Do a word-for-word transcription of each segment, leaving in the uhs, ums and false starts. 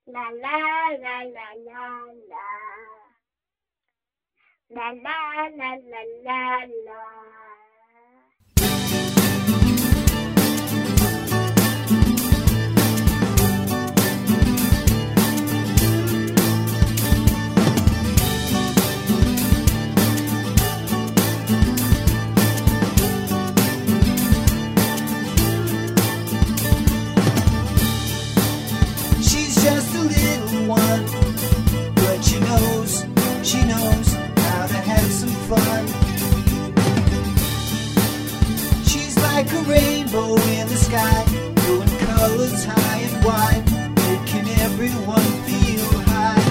La la la la la la. La la la la la la. She's just a little one, but she knows, she knows how to have some fun. She's like a rainbow in the sky, doing colors high and wide, making everyone feel high.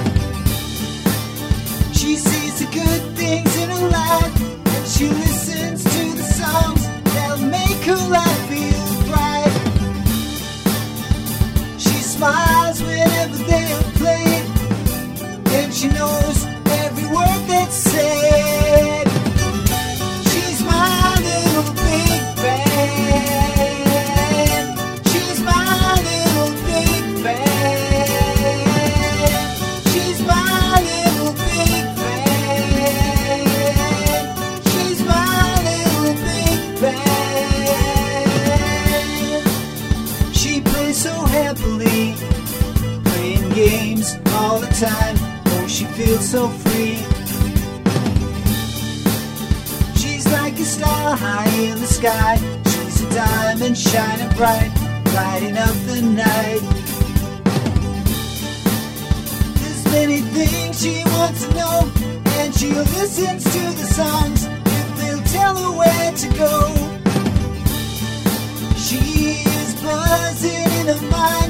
She sees the good things in her life, and she listens to the songs that'll make her life feel bright. She smiles whenever they're played, and she knows every word that's said. She's my little big band. She's my little big band. She's my little big band. She's my little big band. She plays so happily, playing games all the time. Oh, she feels so free. She's like a star high in the sky. She's a diamond shining bright, lighting up the night. There's many things she wants to know, and she listens to the songs if they'll tell her where to go. She is buzzing in her mind,